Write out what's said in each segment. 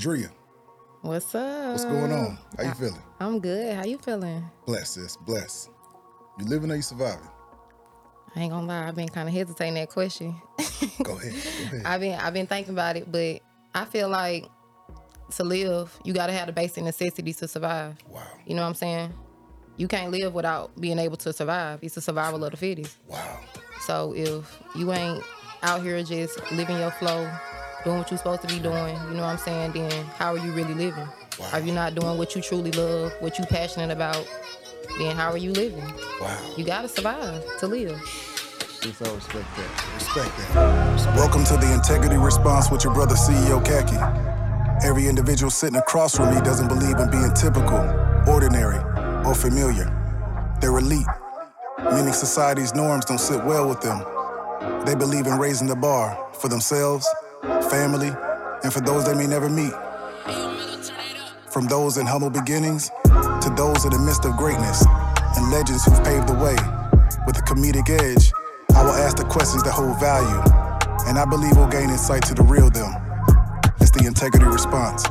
Drea, What's up? what's going on? How you feeling? I'm good. How you feeling? Blessed, sis. Blessed. You living or you surviving? I ain't gonna lie. I've been kind of hesitating that question. Go ahead. I've been thinking about it, but I feel like to live, you gotta have the basic necessities to survive. Wow. You know what I'm saying? You can't live without being able to survive. It's the survival of the fittest. Wow. So if you ain't out here just living your flow, doing what you're supposed to be doing, you know what I'm saying, then how are you really living? Wow. If you're not doing what you truly love, what you passionate about, then how are you living? Wow. You gotta survive to live. Just all respect that. Respect that. Welcome to the Integrity Response with your brother CEO Khaki. Every individual sitting across from me doesn't believe in being typical, ordinary, or familiar. They're elite, meaning society's norms don't sit well with them. They believe in raising the bar for themselves, family, and for those they may never meet. From those in humble beginnings to those in the midst of greatness and legends who've paved the way. With a comedic edge, I will ask the questions that hold value, and I believe we'll gain insight to the real them. It's the Integrity Response.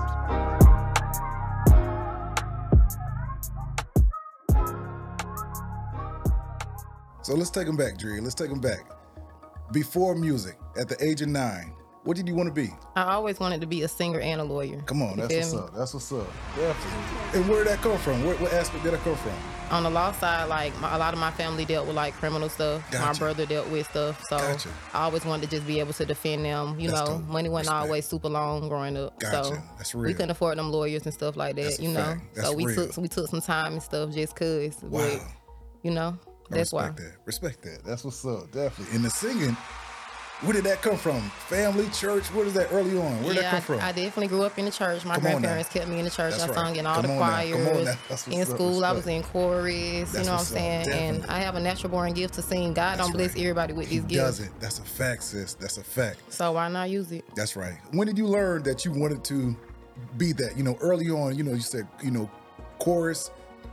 So let's take them back, Drea. Let's take them back. Before music, at the age of 9, what did you want to be? I always wanted to be a singer and a lawyer. Come on, You that's feel what's me? up. That's what's up. Definitely. And where did that come from? What aspect did that come from? On the law side, like a lot of my family dealt with like criminal stuff. My Gotcha. brother dealt with stuff, so Gotcha. I always wanted to just be able to defend them. You That's know, dope. money wasn't Respect. always super long growing up, Gotcha. so That's we real. couldn't afford them lawyers and stuff like that. That's a you know, fact. That's so we real. took some time and stuff just cause. Wow. But, you know, I that's why. respect that. Respect that. That's what's up. Definitely. And the singing, where did that come from? Family, church? Where did that early on? Where did that come from? I definitely grew up in the church. My Come on now. grandparents kept me in the church. That's I right. sung in all Come the on now. Come on choirs. now. That's what's In up. school, I was Respect. in chorus. That's You know what I'm what's up. saying? And Definitely. I have a natural born gift to sing. God That's don't bless right. everybody with He these gifts. doesn't. That's a fact, sis. That's a fact. So why not use it? That's right. When did you learn that you wanted to be that? You know, early on, you know, you said, you know, chorus,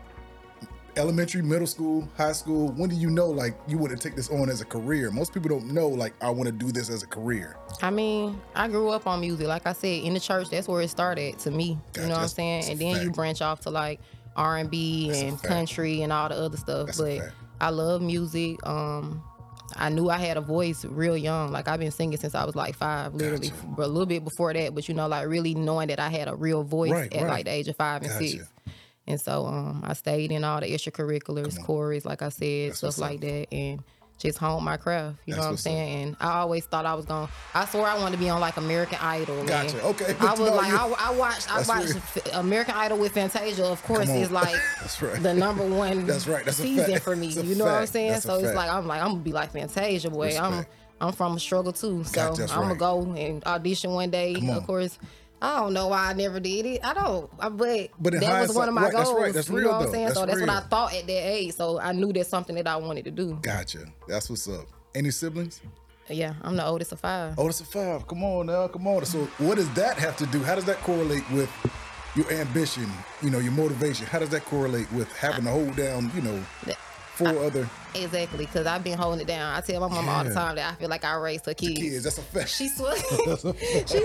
elementary, middle school, high school. When did you know, like, you want to take this on as a career? Most people don't know, like, I want to do this as a career. I mean, I grew up on music. Like I said, in the church, that's where it started to me. Gotcha. You know what I'm That's saying? a And then you fact. branch off to like R&B That's a and fact. country and all the other stuff. That's a But fact. I love music. I knew I had a voice real young. Like I've been singing since I was like 5, literally. Gotcha. But a little bit before that. But you know, like really knowing that I had a real voice Right, at right. like the age of 5 and Gotcha. 6. And so I stayed in all the extracurriculars, chorus, like I said, That's stuff what's up. like that, and just honed my craft. You That's know what I'm what's up. saying? And I always thought I was I swore I wanted to be on like American Idol. and Gotcha. Okay. I was No, like, you- I watched That's American Idol with Fantasia. Of course, Come on. it's like That's right. the number one That's right. That's a season fact. for me. That's a You know what I'm fact. saying? That's a So it's fact. like I'm gonna be like Fantasia, boy. Respect. I'm from a struggle too. So Gotcha, that's I'm gonna right. go and audition one day. Come on. Of course. I don't know why I never did it. I don't. But in that was one of my hindsight- right, that's goals. right. That's you real, know what though. I'm saying? That's So that's what I real. thought at that age. So I knew that's something that I wanted to do. Gotcha. That's what's up. Any siblings? Yeah, I'm the oldest of 5. Oh, that's a 5. Come on now. Come on. So what does that have to do? How does that correlate with your ambition, you know, your motivation? How does that correlate with having to hold down, you know, 4 other Exactly, because I've been holding it down. I tell my mom all the Yeah. time that I feel like I raised her kids. kids? That's a fact. She swear she raised her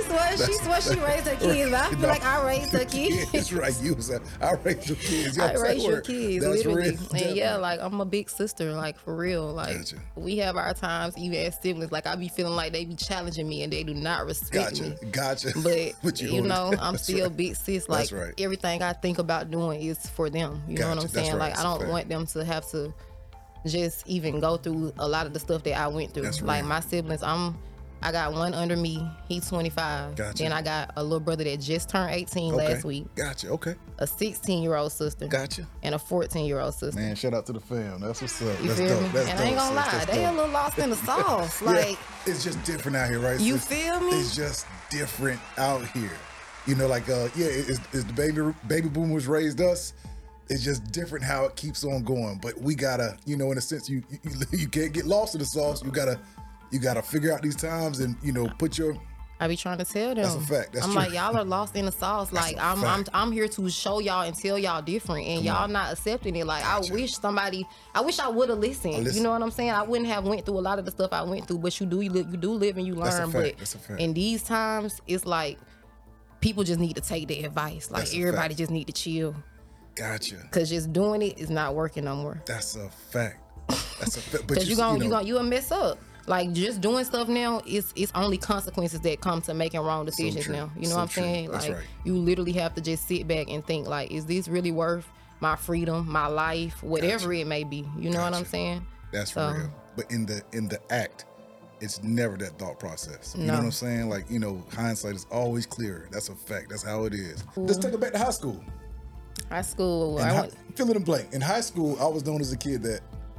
kids. But I feel No. like I raised her kids. That's right. You was I raised your kids. I Yes, raised your word. kids, That's literally. real. And yeah, like I'm a big sister, like for real. Like Gotcha. we have our times, even as siblings. Like I be feeling like they be challenging me and they do not respect me. Gotcha. But you hold it know, down. I'm That's still right. big sis. Like That's right. everything I think about doing is for them. You know what Gotcha. I'm That's saying? right. Like That's I a don't fact. want them to have to just even go through a lot of the stuff that I went through. That's Like real. my siblings, I got one under me. He's 25. Gotcha. Then I got a little brother that just turned 18 Okay. last week. Gotcha. Okay. A 16-year-old sister. Gotcha. And a 14-year-old sister. Man, shout out to the fam. That's what's up. You That's feel dope. me? That's And dope, I ain't gonna sis. lie, That's they a dope. little lost in the sauce. Yeah, Like, it's just different out here, right? You sis? feel me? It's just different out here. You know, like it's the baby boomers raised us. It's just different how it keeps on going. But we gotta, you know, in a sense, you can't get lost in the sauce. You gotta figure out these times and, you know, put your I be trying to tell them. That's a fact. That's I'm true. like, y'all are lost in the sauce. Like, a I'm fact. here to show y'all and tell y'all different, and y'all not accepting it. Like, Gotcha. I wish I would have listened. Listen. You know what I'm saying? I wouldn't have went through a lot of the stuff I went through. But you do live and you That's a learn. fact. But That's a fact. in these times, it's like people just need to take their advice. Like That's a everybody fact. just need to chill. Gotcha. Cause just doing it is not working no more. That's a fact. That's a fact. But Cause you'll mess up. Like just doing stuff now, it's only consequences that come to making wrong decisions true. now. You know So what I'm true. saying? That's Like right. you literally have to just sit back and think like, is this really worth my freedom, my life, whatever it may be? You know what I'm Gotcha. saying? That's So- real. But in the act, it's never that thought process. You know No. what I'm saying? Like, hindsight is always clearer. That's a fact. That's how it is. Let's take it back to high school. High school, In I hi- went fill in the blank. In high school, I was known as a kid that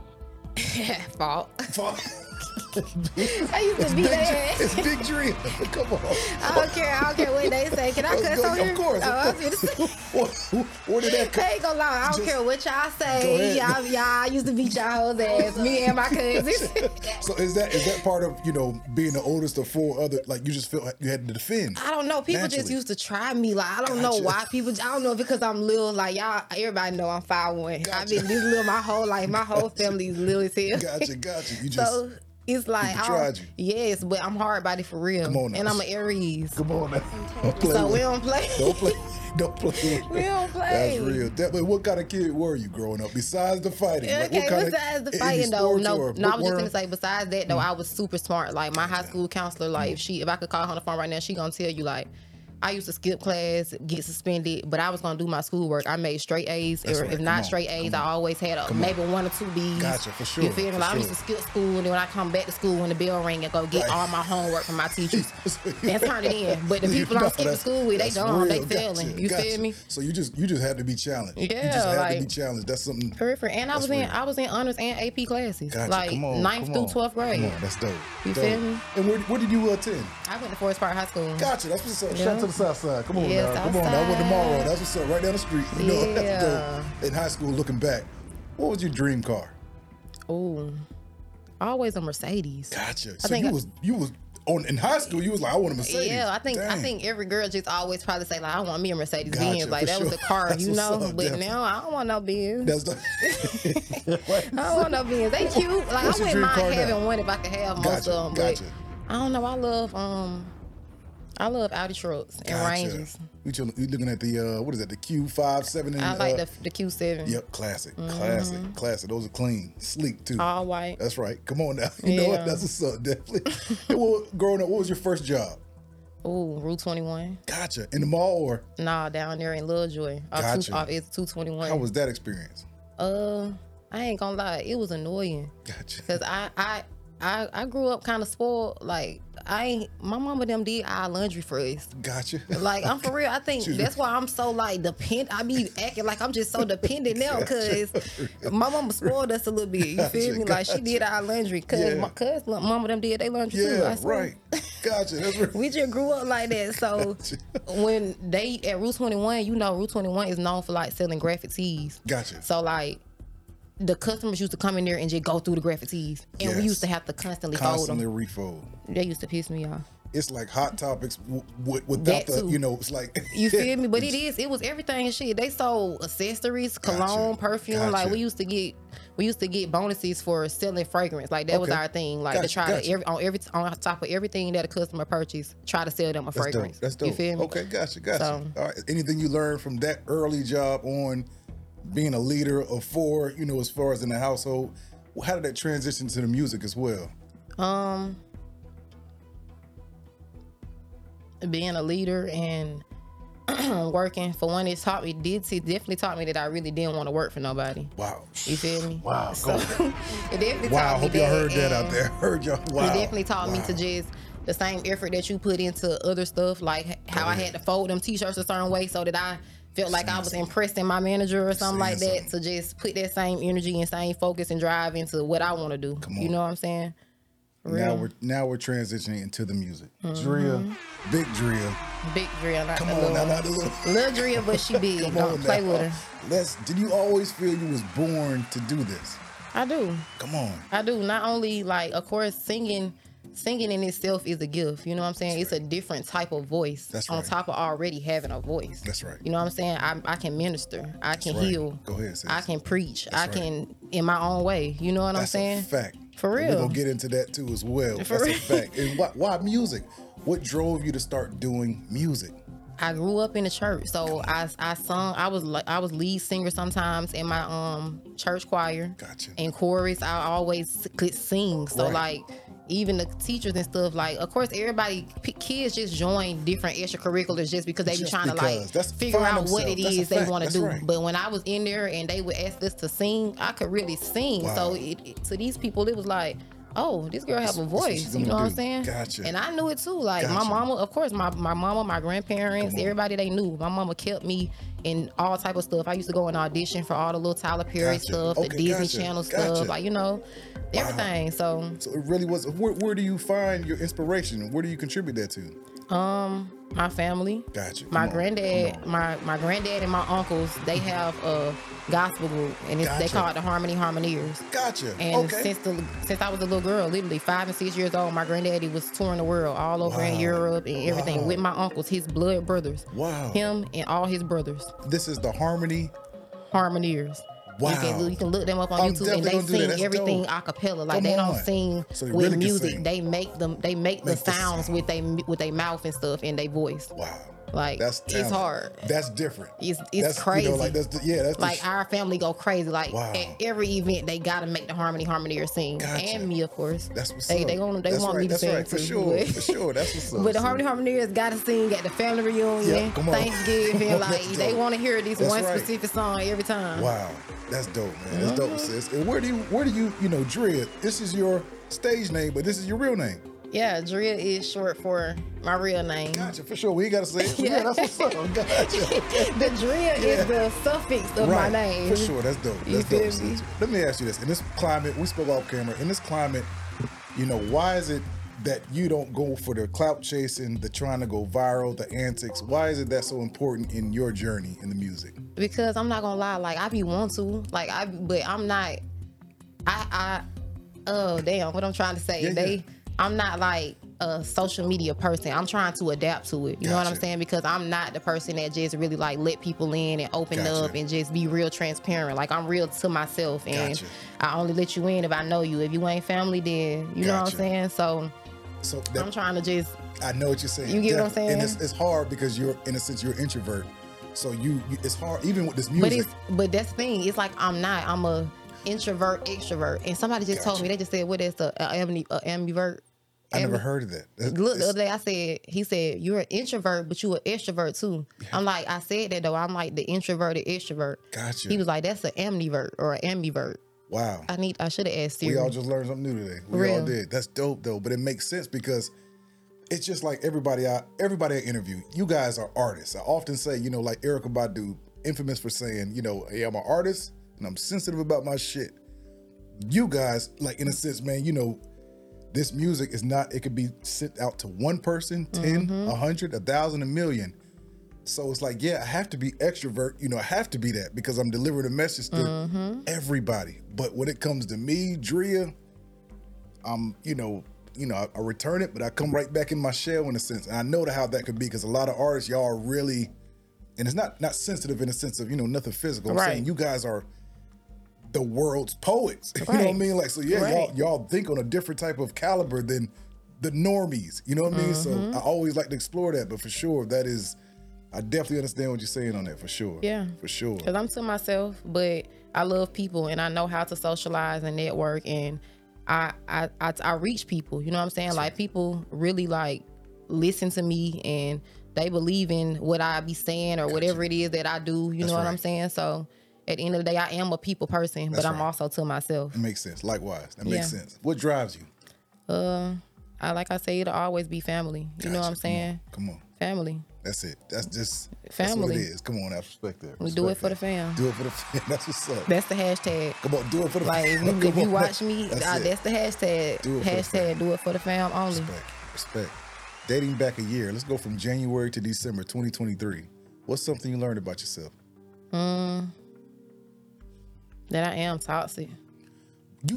fault. it's I used to be there. Big Dream. Come on. I don't care what they say. Can I cuss on here? Of course. Oh, I was gonna say. Where did that come? I ain't gonna lie. I don't Just- care what y'all Go say. ahead. Y'all used to beat y'all hoes ass. Me and my cousins. So is that part of being the oldest of four other, like you just felt like you had to defend? I don't know. People just Naturally. used to try me. Like I don't know Gotcha. why people. I don't know if because I'm little. Like y'all, everybody know I'm 5'1". I've Gotcha. been this little my whole life. My whole family is little as hell. Gotcha. You just So it's like people tried you. Yes, but I'm hard body for real. Come on now. And I'm an Aries. come on now. Don't play So with we it. don't play. Don't play. Don't play. We don't play. That's real. But what kind of kid were you growing up besides the fighting? Like, Okay, what kind besides the any fighting though, sports no, or I was just bookworm? gonna say. Besides that though, I was super smart. Like my high school counselor, like if I could call her on the phone right now, she gonna tell you like, I used to skip class, get suspended, but I was gonna do my schoolwork. I made straight A's, That's or right. if Come not on. straight A's, Come I on. always had Come on. maybe 1 or 2 B's. Gotcha, for sure, You feel me? for Like I used to sure. skip school, and then when I come back to school, when the bell ring, and go get all my homework from my teachers and turn it in. But the people I'm skipping that's- school with, they that's dumb, they real. failing. Gotcha, You gotcha. feel me? So you just had to be challenged. You Yeah, just had to like- be challenged. That's something. Perfect. And I That's was real. in honors and AP classes, Gotcha. like Come on, 9th come through on. 12th grade. Come on, that's dope. You Dope. feel me? And where did you attend? I went to Forest Park High School. Gotcha. That's what's up. Yeah. Shout out to the South Side. Come on Yeah, now. South Come on now. I went to Side. Monroe. That's what's up. Right down the street. You know, Yeah. that's dope. In high school, looking back, what was your dream car? Oh, always a Mercedes. Gotcha. I So think you was in high school. You was like, I want a Mercedes. Yeah, I Dang. think every girl just always probably say like, I want me a Mercedes Gotcha, Benz. Like for that was sure. the car, That's you what's know. up, But definitely. now I don't want no Benz. That's the. I don't want no Benz. They cute. Like What's I your wouldn't dream mind car now? having one if I could have most Gotcha, of them. But gotcha. I don't know. I love Audi trucks and Gotcha. Rangers. You looking at the what is that? The Q57 and I like the Q7. Yep, classic, Mm-hmm. classic. Those are clean, sleek too. All white. That's right. Come on now. You know what? Yeah. That's what's up. Definitely. And growing up, what was your first job? Ooh, Route 21. Gotcha. In the mall or Nah, down there in Lovejoy. Gotcha. It's 221. how was that experience? I ain't gonna lie, it was annoying. Gotcha. Cause I grew up kind of spoiled. Like my mama them did our laundry for us. Gotcha. Like I'm for real. I think Shoot. that's why I'm so like dependent. I be acting like I'm just so dependent now because my mama spoiled us a little bit. You feel me? Like she did our laundry. Cause Yeah. my cousin, mama them did their laundry too. Yeah, I swear. right. Gotcha. That's right. We just grew up like that. So when they at Route 21, you know Route 21 is known for like selling graphic tees. Gotcha. So like the customers used to come in there and just go through the graphic tees. And we Yes. used to have to constantly Constantly fold them. refold. They used to piss me off. It's like Hot Topics without That the, too. it's like You feel me? But it was everything and shit. They sold accessories, cologne, Gotcha. perfume. Like Gotcha. we used to get bonuses for selling fragrance. Like that was Okay. our thing. Like to Gotcha, try gotcha. to on top of everything that a customer purchased, try to sell them a That's fragrance. dope. That's dope. You feel me? Okay, gotcha. So- All right. Anything you learned from that early job on being a leader of four, as far as in the household, how did that transition to the music as well? Being a leader and working for one, it definitely taught me that I really didn't want to work for nobody. Wow. You feel me? Wow. So it definitely Wow. taught me Hope y'all heard that and out there. Heard y'all. Wow. It definitely taught me Wow. to just the same effort that you put into other stuff, like how I had to fold them t-shirts a certain way so that I felt like I was impressing my manager or something like Saying that, to just put that same energy and same focus and drive into what I want to do. on. You know what I'm saying? Now we're transitioning into the music. Mm-hmm. Drill, big drill. Big drill, not Come the on little, now, not the little. little drill, but she big. Come Don't on play now. with her. Did you always feel you was born to do this? I do. Come on. I do. Not only like, of course, singing in itself is a gift. You know what I'm saying? It's a different type of voice. That's on right. top of already having a voice. That's right. You know what I'm saying? I can minister. I can right. heal. Go ahead, sis. I can preach. That's I right. can in my own way. You know what I'm That's saying? a fact. For And real. We're gonna get into that too as well. For That's a real. fact. And why music? What drove you to start doing music? I grew up in the church, so I sung. I was lead singer sometimes in my church choir. Gotcha. In chorus, I always could sing. So Right. like even the teachers and stuff, like of course everybody kids just join different extracurriculars just because they be Just trying to like because. That's figure find out what it themselves. That's a is they fact. want to That's do. right. But when I was in there and they would ask us to sing, I could really sing. Wow. So to these people, it was like, oh, this girl have a That's what voice. she's You know gonna what I'm do. saying? Gotcha. And I knew it too. Like my Gotcha. mama, of course, my mama, my grandparents, Come on. everybody they knew. My mama kept me in all type of stuff. I used to go and audition for all the little Tyler Perry Gotcha. stuff, the Okay, Disney gotcha. Channel Gotcha. stuff, like everything. So So it really was. Where do you find your inspiration? Where do you contribute that to? my family. Gotcha. My Come on. granddad, Come on. my granddad and my uncles, they have a gospel group, and they Gotcha. call it the Harmoniers. Gotcha. And Okay. since I was a little girl, literally 5 and 6 years old, my granddaddy was touring the world all over in Wow. Europe and everything Wow. with my uncles, his blood brothers. Wow. Him and all his brothers, This is the Harmony. Harmoniers. Wow. You can look them up on I'm YouTube, and definitely they gonna do that. sing That's everything dope. a cappella. Like Come they on. don't sing So they with really can music. sing. They make the Make the sounds sound. with their mouth and stuff in their voice. Wow. Like That's it's talent. hard. That's different. It's that's, crazy. You know, like that's that's Like our family go crazy. Like Wow. at every event, they gotta make the Harmonier sing, Gotcha. and me, of course. That's what's they up. They want That's me right. to That's sing right. For too, sure. but- For sure. That's what's up. But the So- Harmoniers gotta sing at the family reunion, Yeah, come on. Thanksgiving. Like That's they dope. want to hear this That's one right. specific song every time. Wow, that's dope, man. That's dope, sis. And where do you know, Drea? This is your stage name, but this is your real name. Yeah, Drea is short for my real name. Gotcha, for sure. We ain't gotta say it. Yeah, Yeah. that's what's up. Gotcha. The Drea is the suffix of Right, my name. for sure. That's dope. You That's dope, feel me? sis. Let me ask you this: in this climate, we spoke off camera. In this climate, you know, why is it that you don't go for the clout chasing, the trying to go viral, the antics? Why is it that so important in your journey in the music? Because I'm not gonna lie, like I be want to, but I'm not. Oh damn, what I'm trying to say? Yeah. I'm not like a social media person. I'm trying to adapt to it. You know what I'm Gotcha. saying? Because I'm not the person that just really like let people in and open Gotcha. up and just be real transparent. Like I'm real to myself, and Gotcha. I only let you in if I know you. If you ain't family, then you know what Gotcha. I'm saying. So So I'm trying to just. I know what you're saying. You get what I'm Definitely. And saying? it's hard because you're, in a sense, you're an introvert. So you it's hard even with this But music. but that's the thing. It's like I'm not. I'm a introvert extrovert. And somebody just told Gotcha. me. They just said, "What is the ambivert?" I never heard of that. Look, the other day he said, you're an introvert, but you an extrovert too. I'm like, I said that though. I'm like the introverted extrovert. Gotcha. He was like, that's an ambivert or an ambivert. Wow. I should have asked Siri. We all just learned something new today. We all Real. did. That's dope though. But it makes sense because it's just like everybody I interview, you guys are artists. I often say, you know, like Erykah Badu, infamous for saying, you know, hey, I'm an artist and I'm sensitive about my shit. You guys, like in a sense, man, you know, this music is not, it could be sent out to one person, 10, 100, 1,000, a million. So it's like, yeah, I have to be extrovert. You know, I have to be that because I'm delivering a message to everybody. But when it comes to me, Drea, I'm, I return it, but I come right back in my shell in a sense. And I know how that could be because a lot of artists, y'all are really, and it's not sensitive in the sense of, nothing physical. I'm Right. saying you guys are the world's poets. You know what I Right. mean? Like, so yeah, Right. y'all think on a different type of caliber than the normies. You know what I mean? So I always like to explore that, but for sure, that is, I definitely understand what you're saying on that, for sure. Yeah. For sure. Because I'm to myself, but I love people and I know how to socialize and network, and I reach people. You know what I'm saying? Like people really like listen to me and they believe in what I be saying or whatever it is that I do. You That's know what I'm right. saying? So at the end of the day, I am a people person, That's but I'm right. also to myself. It makes sense. Likewise. That makes Yeah. sense. What drives you? Like I say, it'll always be family. You know what I'm Gotcha. saying? Come on. Family. That's it. That's just That's Family. what it is. Come on, I respect that. We do it Respect for the that. fam. Do it for the fam. That's what's up. That's the hashtag. Come on, do it for the Like fam. if Come you on. watch me, That's it. that's the hashtag. Do it for the fam. Hashtag do it for the fam only. Respect. Dating back a year. Let's go from January to December 2023. What's something you learned about yourself? That I am toxic. You.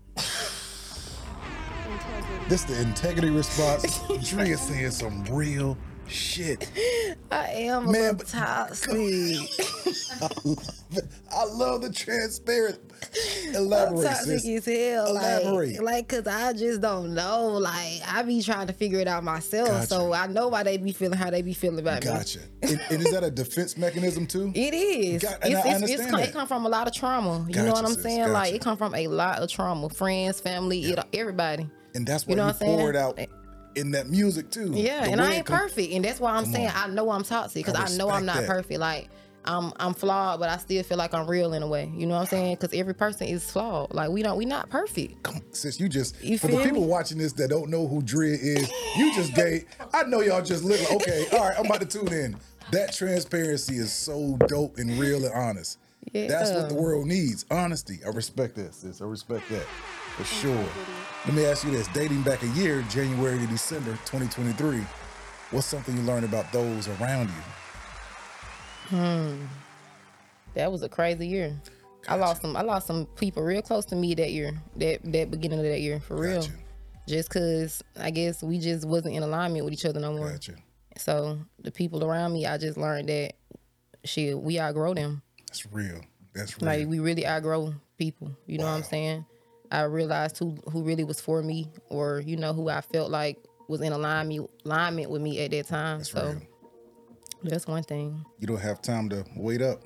This the integrity response. Drea saying some real shit. I am a Man, little but- toxic. I love the transparent. Elaborate, I'm toxic sis. as hell. Elaborate. Like, cause I just don't know. Like, I be trying to figure it out myself. Gotcha. So I know why they be feeling how they be feeling about me. Gotcha. And is that a defense mechanism too? It is. And I understand that. It come from a lot of trauma. You Gotcha, know what I'm sis. saying? Like, Gotcha. it come from a lot of trauma. Friends, family, everybody. And that's why You know you what I'm saying? pour it out in that music too. Yeah, The and way I it ain't come- perfect, and that's why I'm saying I know I'm toxic because I know I'm not respect that. perfect. Like I'm flawed, but I still feel like I'm real in a way. You know what I'm saying? Because every person is flawed. Like we not perfect. Come on, sis, you just You for the feel people me? watching this that don't know who Drea is, you just gave. I know y'all just literally okay. All right, I'm about to tune in. That transparency is so dope and real and honest. Yeah. That's what the world needs. Honesty. I respect that, sis. I respect that for sure. Let me ask you this: dating back a year, January to December 2023, what's something you learned about those around you? That was a crazy year. I lost some people real close to me that year. That beginning of that year for real. Gotcha. Just cause I guess we just wasn't in alignment with each other no more. Gotcha. So the people around me, I just learned that we outgrow them. That's real. That's real. Like we really outgrow people. You know what I'm saying? I realized who really was for me, or who I felt like was in alignment with me at that time. That's so real. that's one thing. You don't have time to wait up.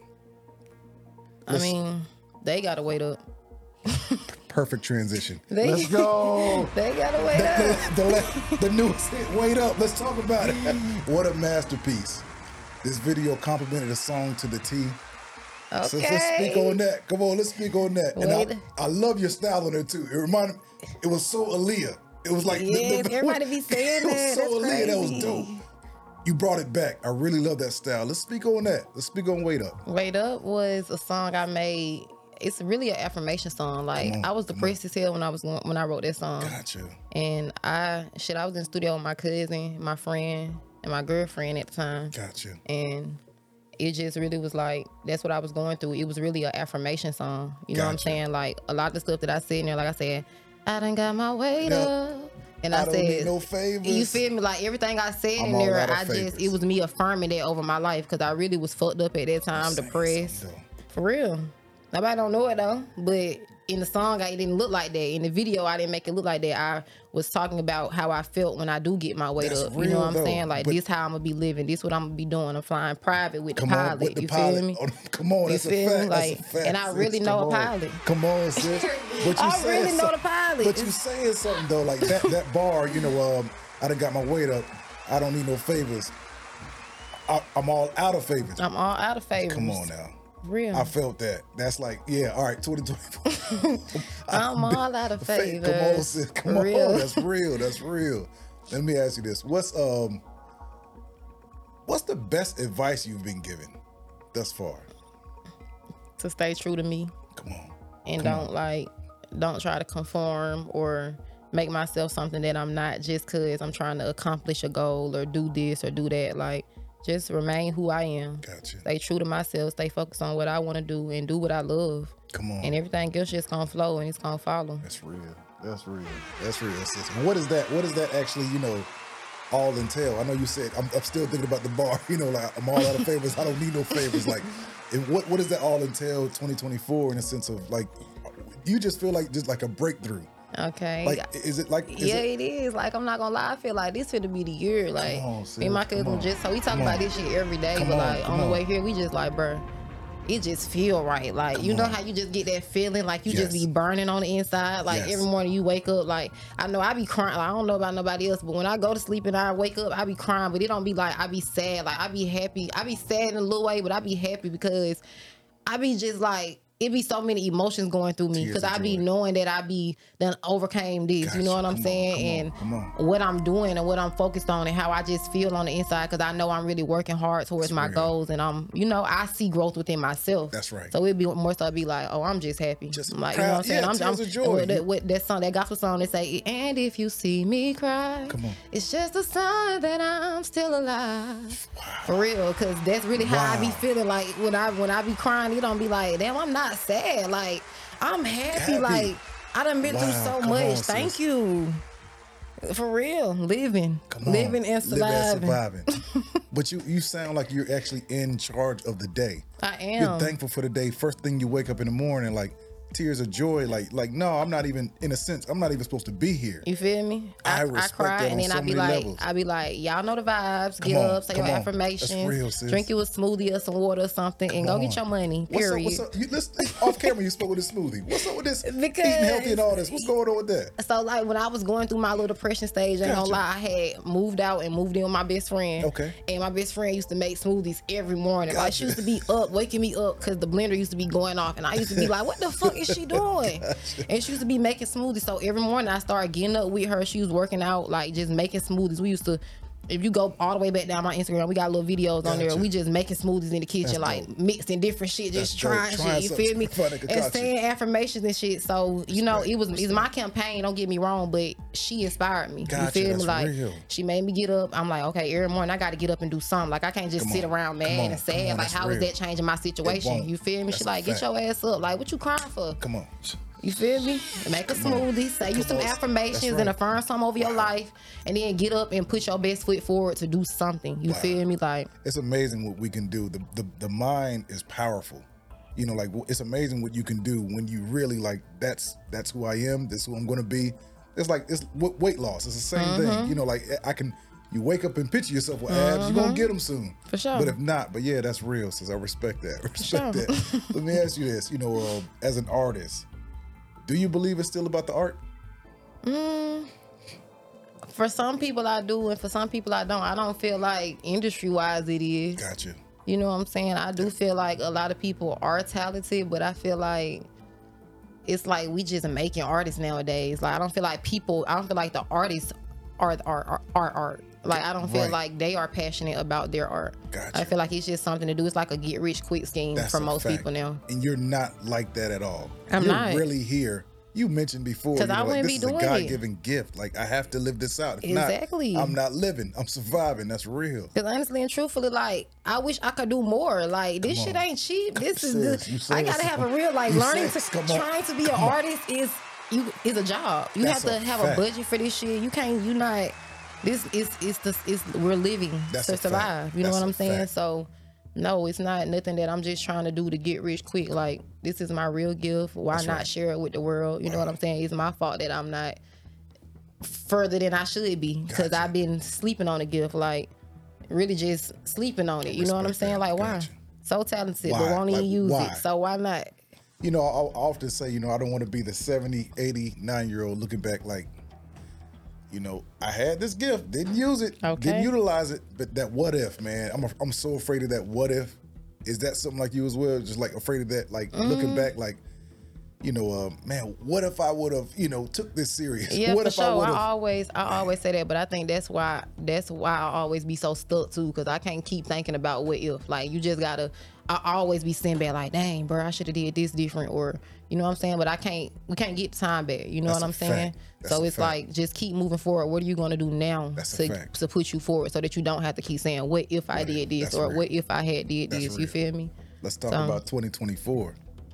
I mean, they gotta wait up. Perfect transition. They, Let's go. They gotta wait up. The newest hit, Wait Up. Let's talk about it. What a masterpiece. This video complimented the song to the T. Okay. So let's speak on that. Come on, let's speak on that. Wait. And I love your style on it too. It reminded me, it was so Aaliyah. It was like Yes, everybody be saying it was that. so That's Aaliyah. That was crazy. dope. You brought it back. I really love that style. Let's speak on that. Let's speak on Wait Up. Wait Up was a song I made. It's really an affirmation song. Like I was depressed as hell when I wrote that song. Gotcha. And I was in the studio with my cousin, my friend, and my girlfriend at the time. Gotcha. And it just really was like, that's what I was going through. It was really an affirmation song. You know what I'm Gotcha. saying? Like a lot of the stuff that I said in there, like I said, I done got my weight Yep. up. And I I don't said, need no favors. you feel me? Like everything I said I'm in all there, out of favors. it was me affirming that over my life because I really was fucked up at that time, Saying depressed. something, For real. Nobody don't know it though, but in the song, it didn't look like that. In the video, I didn't make it look like that. I was talking about how I felt when I do get my weight That's up. You real, know what I'm though. saying? Like But- this how I'm gonna be living. This what I'm gonna be doing. I'm flying private with the Come pilot. on, with the you pilot. feeling me? Oh, come on, You that's a feel me? fact. Like, That's a fact. and I sis. really know Come a on. pilot. Come on, sis. But you I saying really know some- the pilot. But you saying something though, like that bar. I done got my weight up. I don't need no favors. I'm all out of favors. I'm all out of favors. Come on now. Real. I felt that. That's like, yeah, all right, 2024. I'm all out of favors. Come on, sis. Come For on. real. That's real. That's real. Let me ask you this. What's the best advice you've been given thus far? To stay true to me. Come on. And don't try to conform or make myself something that I'm not just because I'm trying to accomplish a goal or do this or do that. Like, just remain who I am. Gotcha. Stay true to myself. Stay focused on what I want to do and do what I love. Come on. And everything else just gonna flow and it's gonna follow. That's real. That's real. That's real, sis. What is that? What does that actually, all entail? I know you said I'm still thinking about the bar. Like I'm all out of favors. I don't need no favors. Like, and what does that all entail? 2024 in a sense of like, you just feel like just like a breakthrough. Okay. Like, is it like? It is. Like, I'm not gonna lie. I feel like this finna be the year. Like, on, sis. me and my Come cousin on. just, so we talk Come about on. this shit every day. Come But on. like, Come on the on. way here, we just like, bruh, it just feel right. Like, you know on. how you just get that feeling like you Yes. just be burning on the inside. Like, Yes. every morning you wake up, like, I know I be crying. Like, I don't know about nobody else, but when I go to sleep and I wake up, I be crying. But it don't be like I be sad. Like, I be happy. I be sad in a little way, but I be happy because I be just like, it be so many emotions going through me Tears because of I be joy. knowing that I be done overcame this. Gotcha. You know what I'm Come on, saying? come on, And come what I'm doing and what I'm focused on and how I just feel on the inside because I know I'm really working hard towards That's my real. goals and I see growth within myself. That's right. So it'd be more so be like, oh, I'm just happy. Just like, proud. you know what I'm saying? Yeah, tears of joy. With that song, that gospel song, they say, and if you see me cry, Come on. it's just a sign that I'm still alive. For real, because that's really how I be Wow. feeling. Like when I be crying, you don't be like, damn, I'm not sad. Like I'm happy. Happy. Like I done been through Wow, so come much. on, Thank sis. you. For real, living, Come on. living and surviving. surviving. But you sound like you're actually in charge of the day. I You're am. thankful for the day. First thing you wake up in the morning, like tears of joy. Like no, I'm not even, in a sense, I'm not even supposed to be here. You feel me? I respect cry that and on then so I be many like, levels. y'all know the vibes. Come Get on, up, say your come on. affirmations, That's real, sis. drink you a smoothie or some water or something, and go on. get your money. Period. What's up? Off camera, you spoke with a smoothie. What's up with this? Because- eating healthy and all this. What's going on with that? So like when I was going through my little depression stage, I ain't gonna Gotcha. lie, I had moved out and moved in with my best friend. Okay. And my best friend used to make smoothies every morning. Like she Gotcha. used to be up, waking me up because the blender used to be going off, and I used to be like, "What the fuck is she doing?" And she used to be making smoothies. So every morning I started getting up with her. She was working out, like just making smoothies. We used to. If you go all the way back down my Instagram, we got little videos on there. Gotcha. We just making smoothies in the kitchen, That's like dope. mixing different shit, just That's dope. trying Trying shit. You feel me? something funny And concoction. saying affirmations and shit. So you know, Respect, it's my campaign. Don't get me wrong, but she inspired me. Gotcha, You feel that's me? Like real. she made me get up. I'm like, okay, every morning I got to get up and do something. Like I can't just Come sit on. around mad Come on. and Come sad. on. Like That's how is real. that changing my situation? won't. You feel me? That's She a like, get fact. your ass up. Like what you crying for? Come on. You feel me? Make a smoothie, say you Come some on. affirmations That's right. and affirm something over your Wow. life, and then get up and put your best foot forward to do something. You Wow. feel me? Like It's amazing what we can do. The mind is powerful. You know, like it's amazing what you can do when you really like. That's who I am. This is who I'm going to be. It's like it's weight loss. It's the same Mm-hmm. thing. You know, like I can. You wake up and picture yourself with abs. You're gonna get them soon. For sure. But if not, but yeah, that's real. Since I respect that. Respect sure. that. Let me ask you this. You know, as an artist, do you believe it's still about the art? for some people I do, and for some people I don't. I don't feel like industry wise it is. Gotcha. You know what I'm saying? I do feel like a lot of people are talented, but I feel like it's like we just making artists nowadays. Like I don't feel like the artists are art. Like I don't feel Right. like they are passionate about their art. Gotcha. I feel like it's just something to do. It's like a get rich quick scheme That's for a most fact. people now. And you're not like that at all. I'm you're not. really here. You mentioned before, 'Cause you know, I like, wouldn't this be is a doing it. God-given gift. Like I have to live this out. If Exactly. not, I'm not living. I'm surviving. That's real. Cause honestly and truthfully, like I wish I could do more. Like this Come shit on. ain't cheap. This is Sis, you good. said I gotta so. have a real like You learning said, to come on. trying to be an artist is a job. You That's have to a have fact. a budget for this shit. You can't. You not. This is we're living That's to a fact. survive. You know That's what a I'm saying? fact. So. No, it's not nothing that I'm just trying to do to get rich quick. Like this is my real gift. Why That's not right. share it with the world? You know what I'm saying? It's my fault that I'm not further than I should be because Gotcha. I've been sleeping on the gift, like really just sleeping on it. You know what I'm Respect saying? that. Like why? Gotcha. So talented, Why? but won't even Like, use why? it. So why not? You know, I often say, you know, I don't want to be the 70, 80, 9-year-old looking back like, you know, I had this gift, didn't use it, Okay. didn't utilize it. But that what if, man, I'm so afraid of that what if. Is that something like you as well? Just like afraid of that, like Mm-hmm. looking back, like, you know, man, what if I would have, you know, took this serious? Yeah, what for if sure. I would I have? always say that, but I think that's why I always be so stuck too, because I can't keep thinking about what if. Like you just gotta. I always be sitting back like, dang, bro, I should have did this different, or you know what I'm saying. But we can't get time back. You know That's what I'm a saying? fact. That's So a it's fact. like just keep moving forward. What are you gonna do now That's a to fact. put you forward, so that you don't have to keep saying, what if I did this, That's or real. what if I had did That's this? You real. feel me? Let's talk So- about 2024.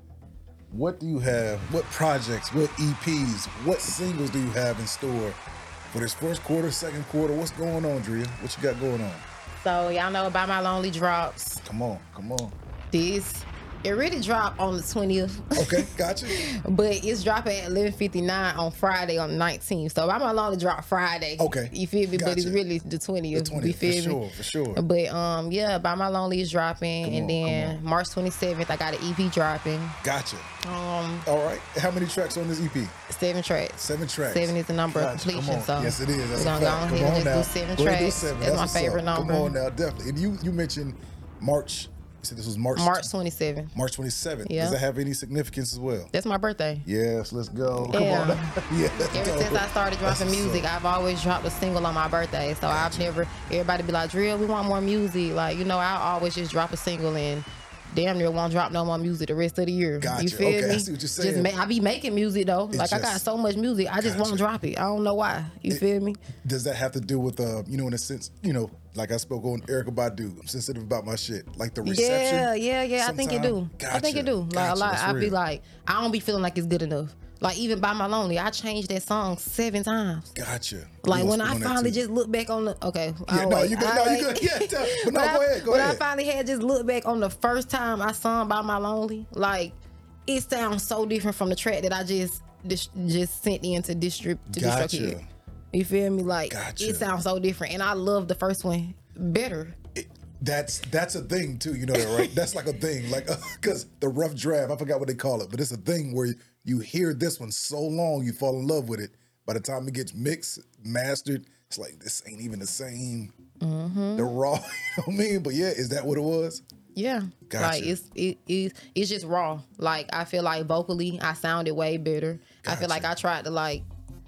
What do you have? What projects? What EPs? What singles do you have in store for this first quarter, second quarter? What's going on, Drea? What you got going on? So y'all know about my lonely drops. Come on, come on. It really dropped on the 20th. Okay, gotcha. But it's dropping at 11:59 on Friday on the 19th. So I'm gonna drop Friday. Okay. You feel me? But it's Gotcha. really the 20th. The 20th, You for feel me? sure, for sure. But yeah, By My Lonely is dropping, Come and on, then come March 27th I got an EP dropping. Gotcha. All right. How many tracks on this EP? 7 tracks. 7 tracks. 7 is the number of Gotcha. completion. Come on. So Yes, it is. That's we're a gonna go fact. ahead Come and on now. just do 7 Go ahead and do tracks. 7. That's my what's up. favorite number. Come on now, definitely. And you mentioned March. You said this was March 27th. March 27th. Yeah. Does that have any significance as well? That's my birthday. Yes, let's go. Come Yeah. on. Yeah. Ever since I started dropping what's music, up. I've always dropped a single on my birthday. So I've never, everybody be like, Drill, we want more music. Like, you know, I always just drop a single and damn near won't drop no more music the rest of the year. Gotcha. You feel Okay, me? I see what you're saying. I be making music though. It's Like I got just- so much music, I just Gotcha. won't drop it. I don't know why. You feel me? Does that have to do with, you know, in a sense, you know, like I spoke on Erykah Badu, I'm sensitive about my shit. Like the reception. Yeah. I think it do. I think it do. Like a Gotcha. lot. That's I be real. like, I don't be feeling like it's good enough. Like even By My Lonely, I changed that song 7 times. Gotcha. Like We when gonna I speak on that finally too. just look back on the Yeah, no, you good. No, you good. Yeah, but no, go ahead. Go when ahead. I finally had just look back on the first time I sung By My Lonely, like it sounds so different from the track that I just sent into DistroKid. You feel me? Like it sounds so different, and I love the first one better. That's a thing too, you know that, right? That's like a thing, like because the rough draft, I forgot what they call it, but it's a thing where you hear this one so long, you fall in love with it. By the time it gets mixed, mastered, it's like this ain't even the same. The raw, you know what I mean? But yeah, is that what it was? Yeah, gotcha. Like it's just raw. Like I feel like vocally, I sounded way better. Gotcha. I feel like I tried to like.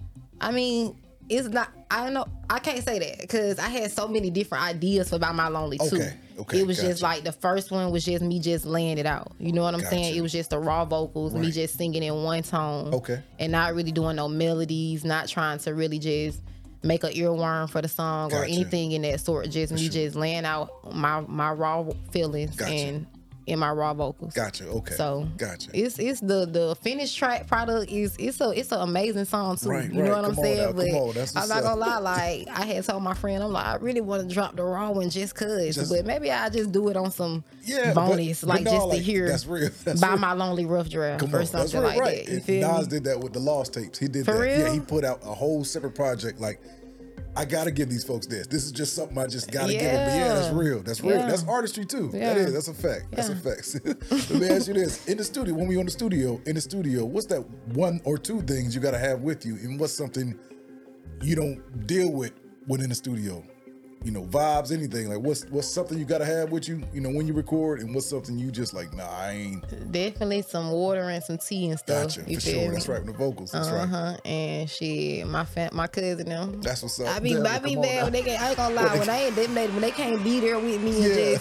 I mean, it's not. I don't know. I can't say that because I had so many different ideas for By My Lonely too. Okay. It was just like the first one was just me just laying it out. You know what I'm saying? It was just the raw vocals, me just singing in one tone. Okay. And not really doing no melodies, not trying to really just make an earworm for the song or anything in that sort. Just me just laying out my raw feelings and in my raw vocals. Gotcha. Okay. So it's the finished track product it's an amazing song too. You know what I'm saying? But I'm not gonna lie, like I had told my friend, I'm like, I really want to drop the raw one just cause, but maybe I just do it on some bonus, but no, just to like, hear that's real. By My Lonely Rough Draft or something like that. You feel Nas me? did that with the Lost tapes. He did For that. real? Yeah, he put out a whole separate project like, I gotta give these folks this. This is just something I just gotta give them. But yeah, that's real. That's real. That's artistry too. Yeah. That is. That's a fact. That's a fact. Let me ask you this: in the studio, when we in the studio, what's that one or two things you gotta have with you, and what's something you don't deal with within the studio? You know, vibes, anything. Like, what's something you gotta have with you? You know, when you record, and what's something you just like? Nah, I ain't. Definitely some water and some tea and stuff. Gotcha, You for feel sure. me? That's right. With the vocals. That's right. And shit, my cousin them. That's what's up. I be mad when they can't. I ain't gonna lie. When they can't be there with me and just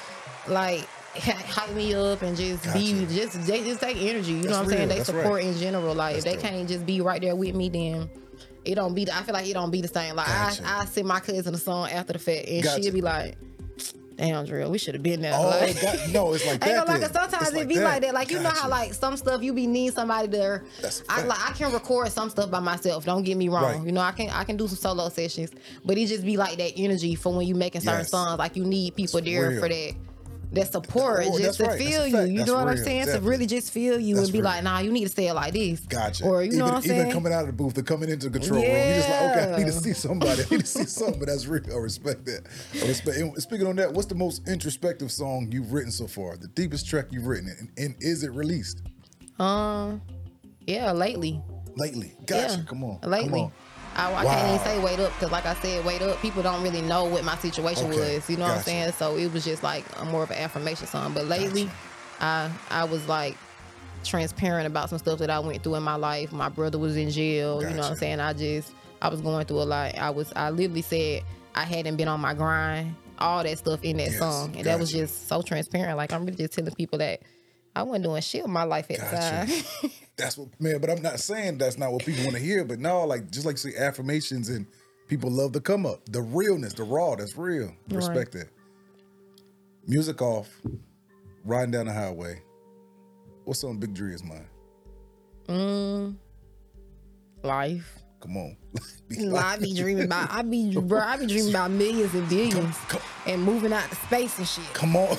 like hype me up and just they just take energy. You know what I'm saying? They support in general. Like if they can't just be right there with me, then it don't be. I feel like it don't be the same. Like I send my cousin a song after the fact, and she'll be like, "Damn, Drill, we should have been there." Oh, like, no, it's like that. Ain't gonna lie, 'cause sometimes it be like that. Like you know how like some stuff you be need somebody there. I can record some stuff by myself. Don't get me wrong. Right. You know I can do some solo sessions, but it just be like that energy for when you making certain songs. Like you need people there for that. That support just to feel you. You know what I'm saying? To really just feel you and be like, nah, you need to say it like this. Gotcha. Or you know what I'm saying? Even coming out of the booth or coming into the control room, you just like, okay, I need to see somebody. I need to see something. But that's real. I respect that. And speaking on that, what's the most introspective song you've written so far? The deepest track you've written, and is it released? Yeah, lately. Gotcha. Yeah, Come on. lately. I can't even say wait up because like I said, wait up, people don't really know what my situation was. You know what I'm saying? So it was just like more of an affirmation song. But lately, I was like transparent about some stuff that I went through in my life. My brother was in jail. You know what I'm saying? I was going through a lot. I literally said I hadn't been on my grind, all that stuff in that song. And that was just so transparent. Like I'm really just telling people that I wasn't doing shit with my life at the time. That's what, man, but I'm not saying that's not what people want to hear. But no, like, just like say affirmations and people love the come up. The realness, the raw, that's real. Respect that. Music off, riding down the highway. What's on Big Dre's mind? Life. Come on. I be dreaming about dreaming about millions and billions and moving out to space and shit. Come on.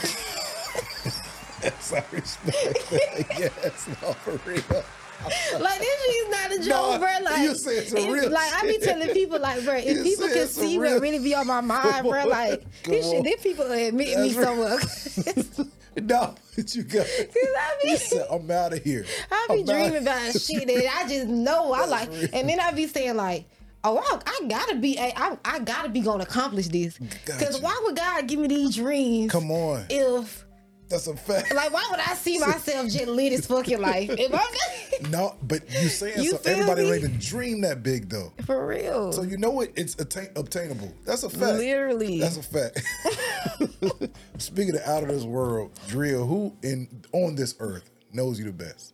Yes, I respect that. Yes, no, for real. Like this shit is not a joke, bro. Like you say it's a real like I be telling people, like, bro, if people can see what really be on my mind, bro, like this shit, these people admit me somewhere. No, but you got it. I'm out of here. I be dreaming about shit that I just know I like, and then I be saying like, oh, I gotta be gonna accomplish this. Because why would God give me these dreams? Come on. If that's a fact. Like, why would I see myself just live this fucking life? No, but you saying so. Everybody don't even dream that big though. For real. So you know what? It's obtainable. That's a fact. Literally. That's a fact. Speaking of out of this world, Drill, who on this earth knows you the best?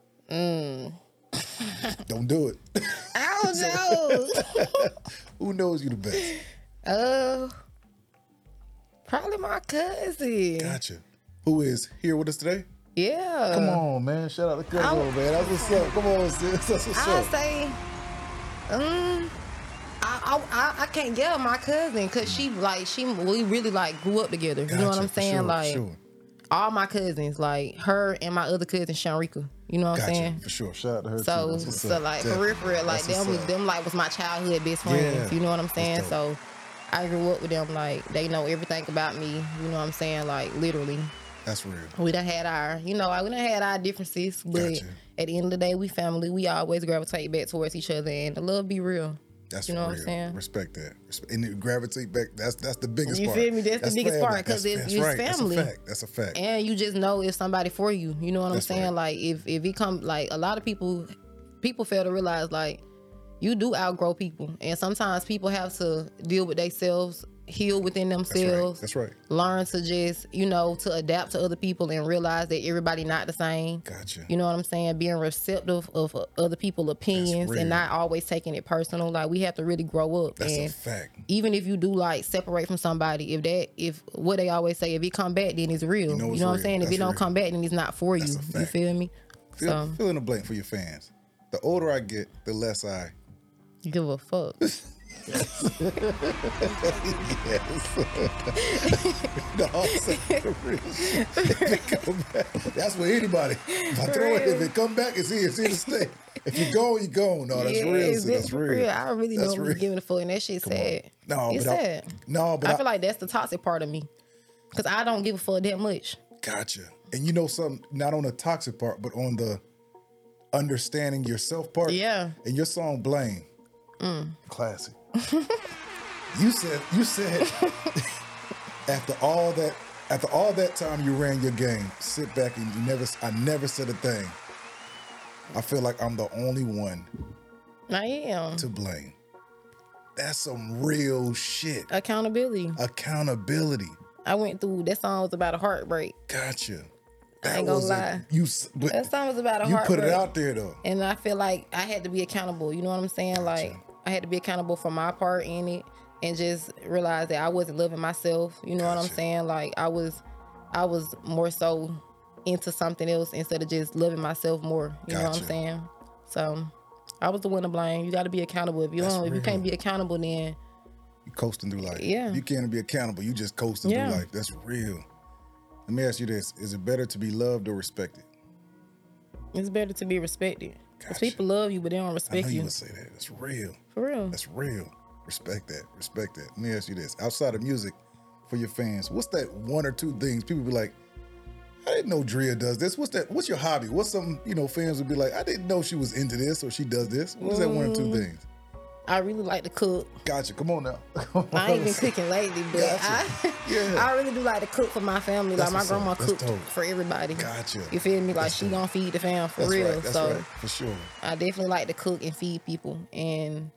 Don't do it. I don't know. Who knows you the best? Probably my cousin. Gotcha. Who is here with us today? Yeah. Come on, man. Shout out to cousin, man. That's what's up. Come on, sis. That's what's up. I say, I can't get my cousin because we really like grew up together. You know what I'm saying? Sure, like, sure. all my cousins, like her and my other cousin Shanrika. You know what I'm saying? For sure. Shout out to her So, too. That's what's so up. like Definitely. for real, like That's what's up. them like was my childhood best friends. Yeah. You know what I'm saying? That's dope. So I grew up with them. Like they know everything about me. You know what I'm saying? Like literally, That's real. we done had our, we done had our differences, but Gotcha. at the end of the day, we family. We always gravitate back towards each other, and the love be real. That's You know real. what I'm saying? Respect that. And it gravitate back. That's the biggest You part. feel me? That's the biggest family. part, 'cause That's- it's that's right. family. That's a fact. And you just know if somebody for you. You know what That's I'm saying? right. Like if it come, like a lot of people fail to realize like you do outgrow people, and sometimes people have to deal with themselves, heal within themselves. That's right. Learn to just to adapt to other people and realize that everybody not the same. Gotcha. You know what I'm saying? Being receptive of other people's opinions real. and not always taking it personal. Like we have to really grow up. That's and a fact. even if you do like separate from somebody, if what they always say, if it come back, then it's real. know You it's know what I'm real. saying? If That's it don't real. come back, then it's not for you. That's a You fact. feel me? So Fill in the blank for your fans. The older I get, the less I. give a fuck. No, I'm saying the real shit. If it come back, that's for anybody. If I throw it, if it come back, it's here to stay. If you go, you go. No, that's real. it's So that's for real. I really That's don't be real. giving a fuck, and that shit sad. No, it's but sad. but I feel like that's the toxic part of me, cause I don't give a fuck that much. Gotcha. And you know something, not on the toxic part, but on the understanding yourself part. Yeah. And your song Blame. Classic. You said after all that time you ran your game, sit back and I never said a thing. I feel like I'm the only one I am. to blame. That's some real shit. Accountability. Accountability. I went through, that song was about a heartbreak. Gotcha. I ain't gonna lie. But That song was about a you heartbreak. put it out there though. And I feel like I had to be accountable. You know what I'm saying? Like I had to be accountable for my part in it, and just realize that I wasn't loving myself. You know what I'm Gotcha. saying? Like I was more so into something else instead of just loving myself more. You know what Gotcha. I'm saying? So I was the one to blame. You got to be accountable. If you That's don't, if you real. can't be accountable, then You coasting through life. Yeah. You can't be accountable. You just coasting Yeah. through life. That's real. Let me ask you this. Is it better to be loved or respected? it's better to be respected. Because Gotcha. people love you, but they don't I respect know you you. would say that. That's real. For real. That's real. Respect that. Respect that. Let me ask you this. Outside of music, for your fans, what's that one or two things people be like, I didn't know Drea does this. What's your hobby? What's something, fans would be like, I didn't know she was into this or she does this. What is that one or two things? I really like to cook. Gotcha. Come on now. I ain't been cooking lately, but Gotcha. Yeah. I really do like to cook for my family. That's like my what's up. grandma That's cooked dope. for everybody. Gotcha. You feel me? Like That's she dope. gonna feed the fam for That's real. right. That's So right. For sure. I definitely like to cook and feed people. And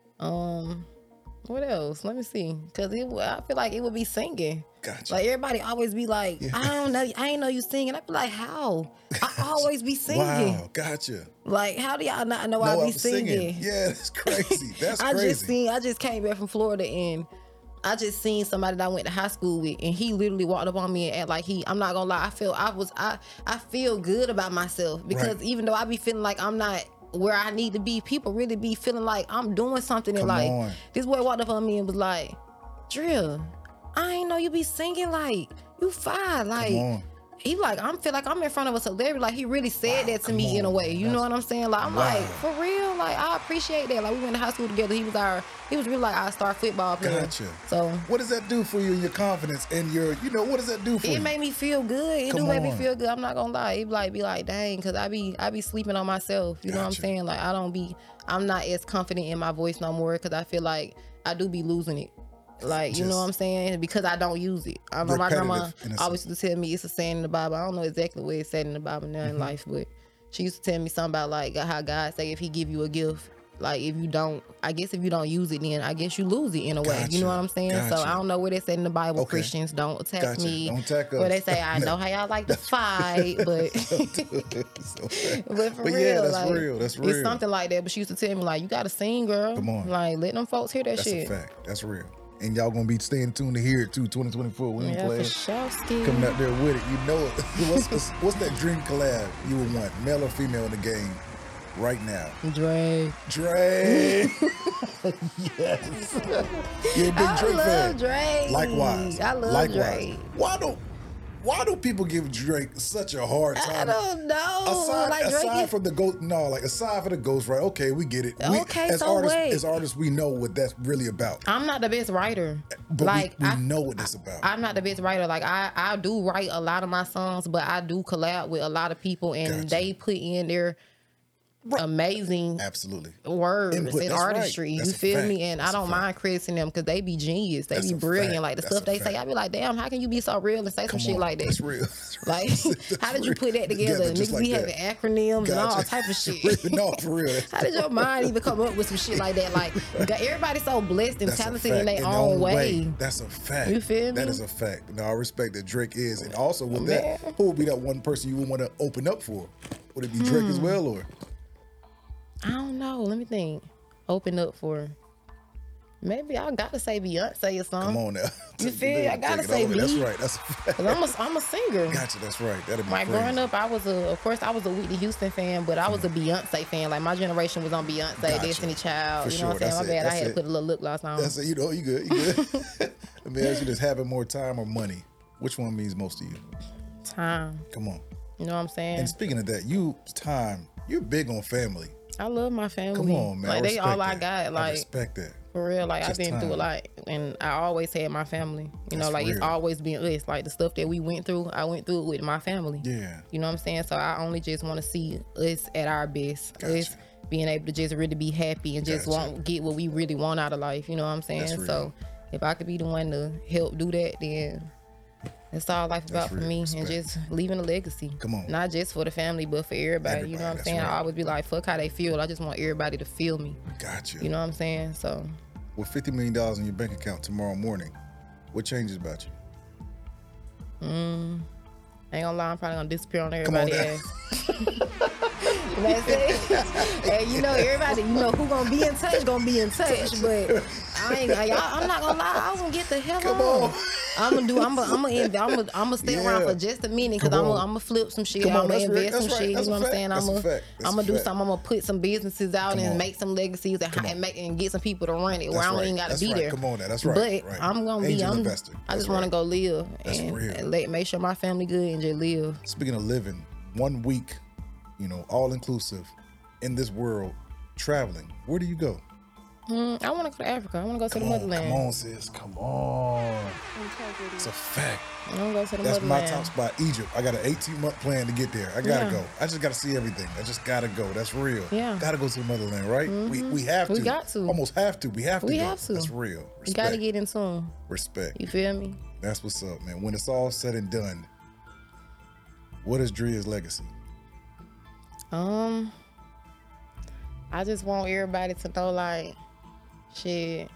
what else? Let me see. Cause I feel like it would be singing. Gotcha. Like everybody always be like, I don't know, I ain't know you singing. I be like, how? I always be singing. Wow. Gotcha. Like, how do y'all not know No, I I'm be singing? Yeah, that's crazy. That's I crazy. just came back from Florida, and I just seen somebody that I went to high school with, and he literally walked up on me and act like I'm not gonna lie, I feel good about myself, because Right. even though I be feeling like I'm not where I need to be, people really be feeling like I'm doing something. Come And like on. this boy walked up on me and was like, Drill, I ain't know you be singing, like you fine. Like Come on. he like, I feel like I'm in front of a celebrity. Like he really said Wow, that to come me in a on, way. You know what I'm saying? Like I'm like, Wow. for real. Like I appreciate that. Like we went to high school together. He was really like our star football player. Gotcha. So What does that do for you and your confidence and your, what does that do for you? it made me feel good. It Come do make me on. feel good. I'm not gonna lie. It be like, dang, cause I be sleeping on myself. You know what I'm Gotcha. saying? Like I'm not as confident in my voice no more, cause I feel like I do be losing it. Like, you know what I'm saying? Because I don't use it. I know my grandma Repetitive, in a always used to tell me it's a saying in the Bible. I don't know exactly what it's said in the Bible now Mm-hmm. in life, but she used to tell me something about like how God say if he give you a gift, like if you don't use it, then I guess you lose it in a way. You Gotcha. know what I'm saying? So Gotcha. I don't know where they said in the Bible, Okay. Christians don't attack Gotcha. me. Don't attack us. Or they say, I know how y'all like to fight, but but for But real, yeah, that's like, real. That's real. It's something like that. But she used to tell me like, you gotta sing, girl. Come on. Like let them folks hear that That's shit. a fact. That's real. And y'all gonna be staying tuned to hear it too. 2024. We ain't Yeah, playing. for sure, Steve. Coming out there with it. You know it. What's that dream collab you would want, male or female in the game, right now? Dre. Dre. Yes. You're a big I Dre love fan. Dre. Likewise. I love Likewise. Dre. Why don't? Why do people give Drake such a hard time? I don't know. Aside from the ghost, aside from the ghost, right? Okay, we get it. As artists, we know what that's really about. I'm not the best writer, but we know what it's about. I'm not the best writer. Like I do write a lot of my songs, but I do collab with a lot of people, and they put in their amazing words and artistry. You feel me? And I don't mind criticizing them because they be genius. They be brilliant. Like the stuff they say, I be like, damn, how can you be so real and say some shit like that? That's real. Like, how did you put that together? Niggas be having acronyms and all type of shit. No, for real. How did your mind even come up with some shit like that? Like, everybody's so blessed and talented in their own way. That's a fact. You feel me? That is a fact. Now, I respect that Drake is. And also with that, who would be that one person you would want to open up for? Would it be Drake as well, or? I don't know. Let me think. Open up for. Maybe I gotta say Beyonce or something. Come on now. You feel? I gotta say me. That's right. That's a fact. I'm a singer. Gotcha. That's right. That'd be like crazy. Growing up, I was a Whitney Houston fan, but I was a Beyonce fan. Like my generation was on Beyonce, Destiny Child. For you know what I'm saying? My bad. I had to put a little lip gloss on. That's it. You know, you good. You good. Let me ask you this: having more time or money, which one means most to you? Time. Come on. You know what I'm saying? And speaking of that, you're big on family. I love my family. Come on, man. Like they all I got. Like I respect that. For real, like I've been through a lot, and I always had my family. You know, like it's always been us. Like the stuff that we went through, I went through it with my family. Yeah. You know what I'm saying? So I only just want to see us at our best. Us being able to just really be happy and just get what we really want out of life. You know what I'm saying? So if I could be the one to help do that, then that's all life about for me. Respect. And just leaving a legacy. Come on. Not just for the family, but for everybody. You know what I'm saying? I always be like, fuck how they feel. I just want everybody to feel me. Gotcha. You know what I'm saying? So. With $50 million in your bank account tomorrow morning, what changes about you? Ain't gonna lie, I'm probably gonna disappear on everybody's ass. That's it. And you know, everybody, who gonna be in touch, but I'm not gonna lie, I'm gonna get the hell on. I'm gonna stay around for just a minute because I'm gonna flip some shit. I'm gonna invest some shit. You know what I'm saying? I'm gonna do something. I'm gonna put some businesses out and make some legacies and get some people to run it where I don't even gotta be there. Come on, that's right. But I'm gonna be. I just want to go live and make sure my family good and just live. Speaking of living, 1 week, all inclusive in this world, traveling. Where do you go? I want to go to Africa. I want to go to the motherland. Come on, sis. Come on. It's a fact. I want to go to the That's motherland. my top spot, Egypt. I got an 18-month plan to get there. I gotta go. I just gotta see everything. I just gotta go. That's real. Yeah. Gotta go to the motherland, right? We have to. We got to. Almost have to. We have to. We have to. That's real. Respect. You gotta get in tune. Respect. You feel me? That's what's up, man. When it's all said and done, what is Dria's legacy? I just want everybody to know, like, shit.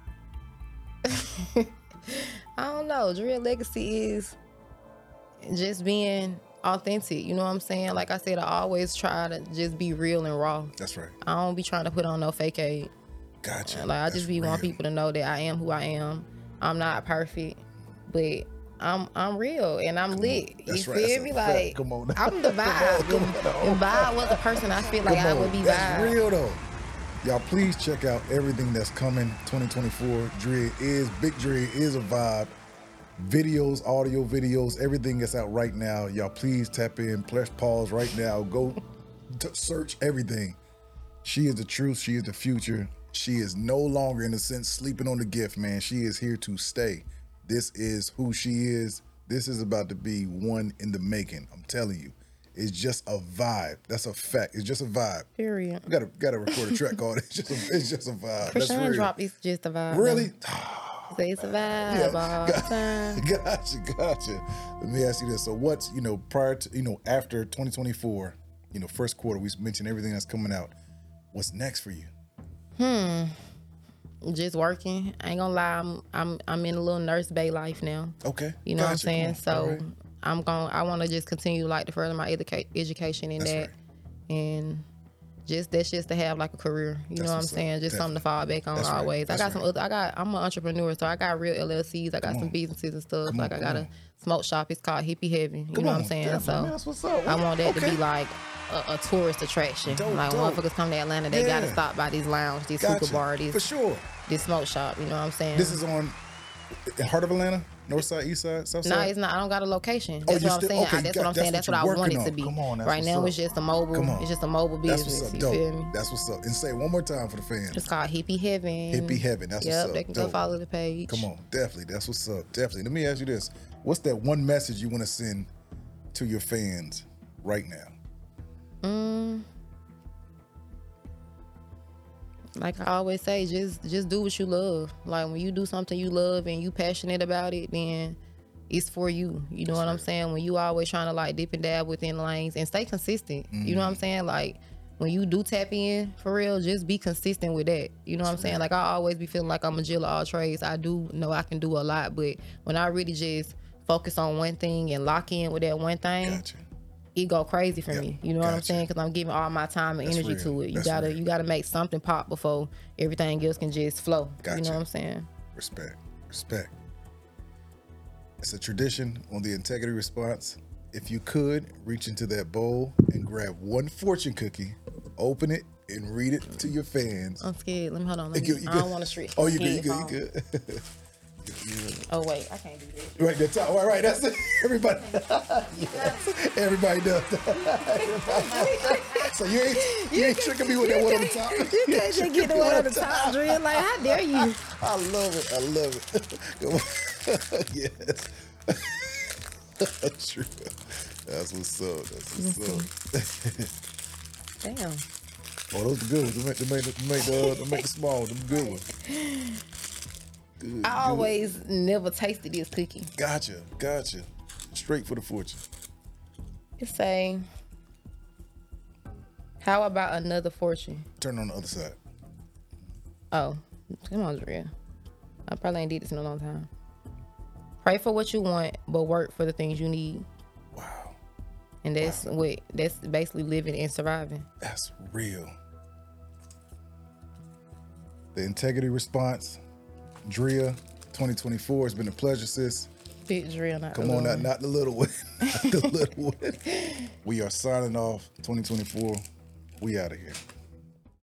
I don't know. Drea legacy is just being authentic. You know what I'm saying? Like I said, I always try to just be real and raw. That's right. I don't be trying to put on no fake aid. Gotcha. Like I just want people to know that I am who I am. I'm not perfect, but I'm real and I'm lit. You feel me? Like come on. I'm the vibe. If Vibe was the person I feel like I would be That's Vibe. real though. Y'all please check out everything that's coming 2024. Big Drea is a vibe. Videos, audio videos, everything that's out right now. Y'all please tap in, press pause right now. Go search everything. She is the truth. She is the future. She is no longer, in a sense, sleeping on the gift, man. She is here to stay. This is who she is. This is about to be one in the making. I'm telling you. It's just a vibe. That's a fact. It's just a vibe. Period. We gotta record a track called it. It's just a vibe. That's real. Drop is just a vibe. Really? Say it's a vibe all the time. Gotcha. Let me ask you this. So what's, prior to, after 2024, first quarter, we mentioned everything that's coming out. What's next for you? Just working. I ain't gonna lie. I'm in a little nurse bay life now. Okay. You know what I'm saying? So right. I want to just continue to further my education in that, and that's just to have like a career. You know what I'm saying? Just something to fall back on always. I'm an entrepreneur, so I got real LLCs. I got some businesses and stuff. I got a smoke shop. It's called Hippie Heaven. You know what I'm saying? So that's what's up. I want that to be like a tourist attraction. Dope. Motherfuckers come to Atlanta, they gotta stop by these lounge, these hookah bar, for sure. this smoke shop. You know what I'm saying? This is on the heart of Atlanta. North side, east side, south No, side? it's not. I don't got a location. Oh, That's you what I'm still- saying. okay, That's you what I'm got- saying. that's That's what what I you're want it working to be. on. Come on, that's right what's now, up. it's just a mobile. Come on. It's just a mobile That's business. what's up. You Dope. feel me? That's what's up. And say it one more time for the fans. It's called Hippie Heaven. Hippie Heaven. That's what's Yep, up. they can go Dope. follow the page. Come on, definitely. That's what's up. Definitely. Let me ask you this: what's that one message you want to send to your fans right now? Like I always say, just do what you love. Like when you do something you love and you passionate about it, then it's for you. You know what I'm saying? When you always trying to like dip and dab within lanes and stay consistent. You know what I'm saying? Like when you do tap in for real, just be consistent with that. You know what I'm saying? Like I always be feeling like I'm a Jill of all trades. I do know I can do a lot, but when I really just focus on one thing and lock in with that one thing, Gotcha. it go crazy for me. You know what I'm Gotcha. saying? Because I'm giving all my time and That's energy real. to it. That's real. You gotta make something pop before everything else can just flow. You Gotcha. know what I'm saying? Respect. It's a tradition on the Integrity Response. If you could, reach into that bowl and grab one fortune cookie, open it, and read it to your fans. I'm scared. Let me hold on. You I good? don't want to stretch. Oh, my you good? You head good? You phone. good? Oh wait, I can't do that. Right, that's all. Right, that's it. Everybody, yes, everybody does that. So you ain't tricking me with that one on the top. You can't just get the one on the top, Drill. Like, how dare you? I love it. Come on. Yes. True. That's what's up. Damn. Oh, those are good ones. They make the small. Them good ones. Good, I always never tasted this cookie. Gotcha. Straight for the fortune. It say, how about another fortune? Turn on the other side. Oh, come on, Drill. I probably ain't did this in a long time. Pray for what you want, but work for the things you need. Wow. And that's basically living and surviving. That's real. The Integrity Response, Drea, 2024. It's been a pleasure, sis. Big Drill, not Come the on, little not the little one. Not the little one. We are signing off 2024. We out of here.